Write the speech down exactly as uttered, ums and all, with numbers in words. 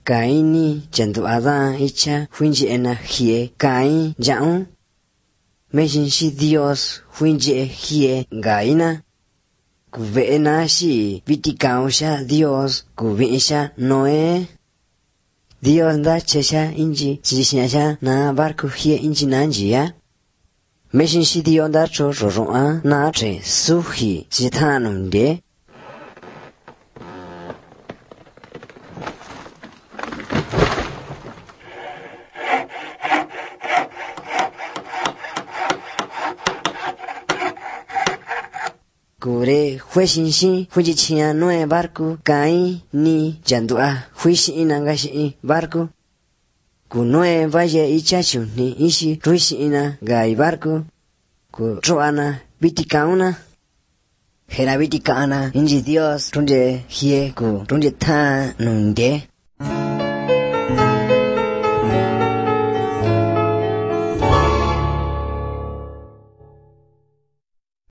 Caini chandu Adán icha fuinje ena hie Cain jaun. Meshin si Dios fuinje hie gaina. Kuveena si vitikausha Dios kuvinsha Noé. Dios da chesha inji chishnyasha na barku hie inji nanjia. Meshin si Dios da cho roa na tre suhi chitanunde. Kure hueshinshi fujichia noe barku Cain ni jandua huishi inangashi barku. Ku noe vaye ichachu ni ishi ruishi ina gai barku. Ku roana vitikauna. Hera vitikana inji Dios runde hie ku runde ta nunde.